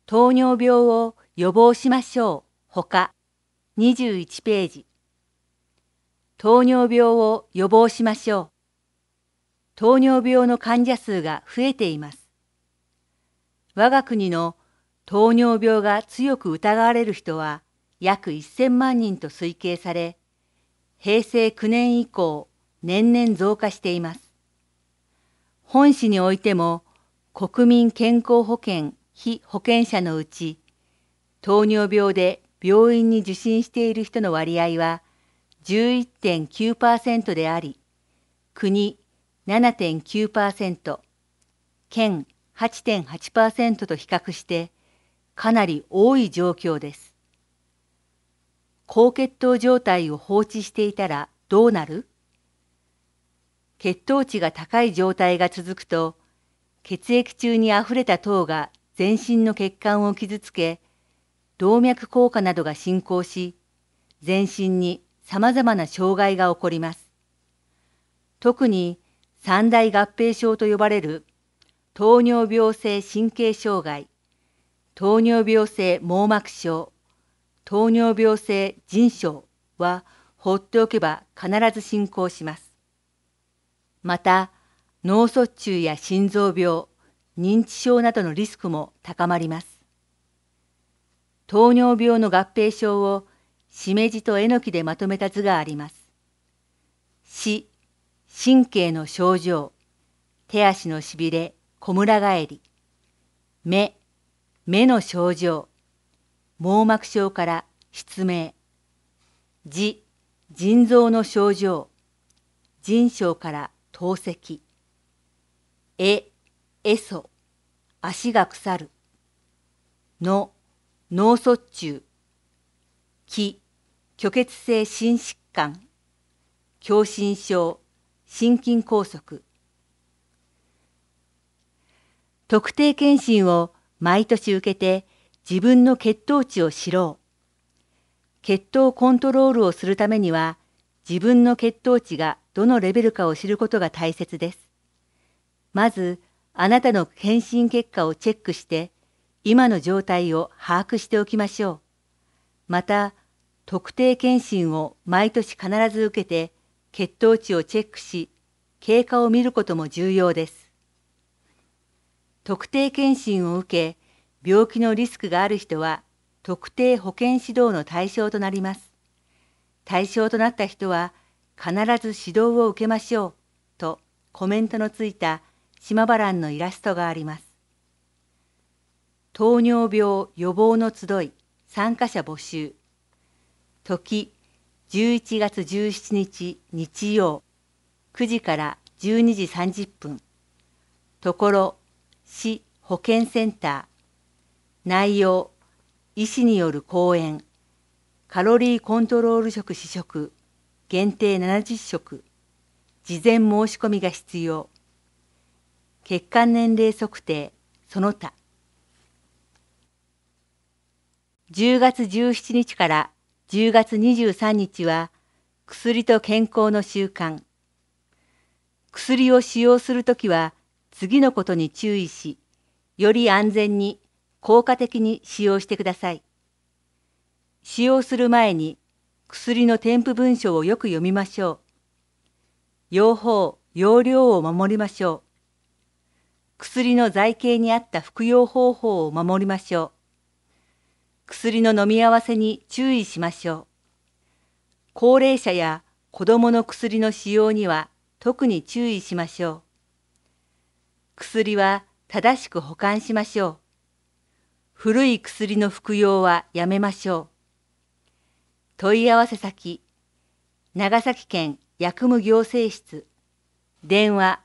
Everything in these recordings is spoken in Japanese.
糖尿病を予防しましょう。ほか21ページ。糖尿病を予防しましょう。糖尿病の患者数が増えています。我が国の糖尿病が強く疑われる人は約1000万人と推計され、平成9年以降、年々増加しています。本市においても、国民健康保険被保険者のうち、糖尿病で病院に受診している人の割合は 11.9% であり、国 7.9%、県 8.8% と比較してかなり多い状況です。高血糖状態を放置していたらどうなる？血糖値が高い状態が続くと、血液中にあふれた糖が全身の血管を傷つけ、動脈硬化などが進行し、全身に様々な障害が起こります。特に三大合併症と呼ばれる糖尿病性神経障害、糖尿病性網膜症、糖尿病性腎症は放っておけば必ず進行します。また、脳卒中や心臓病、認知症などのリスクも高まります。糖尿病の合併症をしめじとえのきでまとめた図があります。神経の症状、手足のしびれ、こむら返り。目の症状、網膜症から失明。腎臓の症状、腎症から透析。えそ、足が腐る。脳卒中。虚血性心疾患、狭心症、心筋梗塞。特定健診を毎年受けて自分の血糖値を知ろう。血糖コントロールをするためには、自分の血糖値がどのレベルかを知ることが大切です。まず、あなたの検診結果をチェックして、今の状態を把握しておきましょう。また、特定健診を毎年必ず受けて、血糖値をチェックし、経過を見ることも重要です。特定健診を受け、病気のリスクがある人は、特定保健指導の対象となります。対象となった人は、必ず指導を受けましょう、とコメントのついた島原欄のイラストがあります。糖尿病予防の集い参加者募集。時11月17日日曜9時から12時30分。ところ市保健センター。内容医師による講演。カロリーコントロール食試食限定70食。事前申し込みが必要。血管年齢測定その他。10月17日から10月23日は薬と健康の習慣。薬を使用するときは次のことに注意し、より安全に効果的に使用してください。使用する前に薬の添付文書をよく読みましょう。用法・用量を守りましょう。薬の剤形に合った服用方法を守りましょう。薬の飲み合わせに注意しましょう。高齢者や子どもの薬の使用には特に注意しましょう。薬は正しく保管しましょう。古い薬の服用はやめましょう。問い合わせ先、長崎県薬務行政室、電話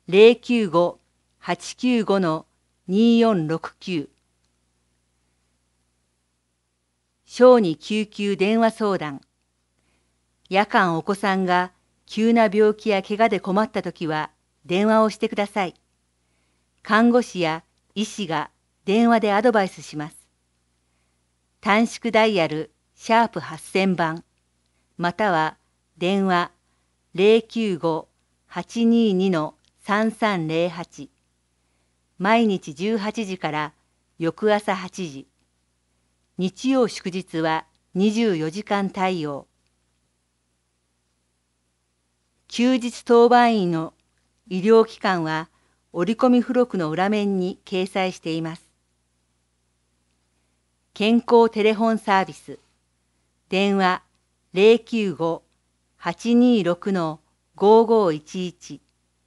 095-895-2469。小児救急電話相談。夜間お子さんが急な病気や怪我で困ったときは電話をしてください。看護師や医師が電話でアドバイスします。短縮ダイヤル#8000番または電話095-822-3308。毎日18時から翌朝8時。日曜祝日は24時間対応。休日当番員の医療機関は折り込み付録の裏面に掲載しています。健康テレホンサービス。電話095-826-5511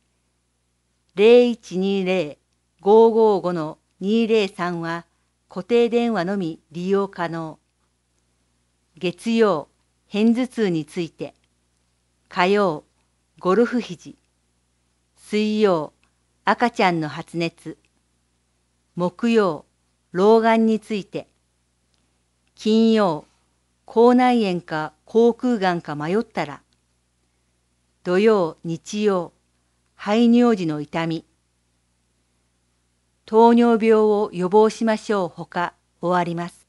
0120-555-203は固定電話のみ利用可能。月曜、片頭痛について。火曜、ゴルフ肘。水曜、赤ちゃんの発熱。木曜、老眼について。金曜、口内炎か口腔がんか迷ったら。土曜、日曜、排尿時の痛み。糖尿病を予防しましょうほか終わります。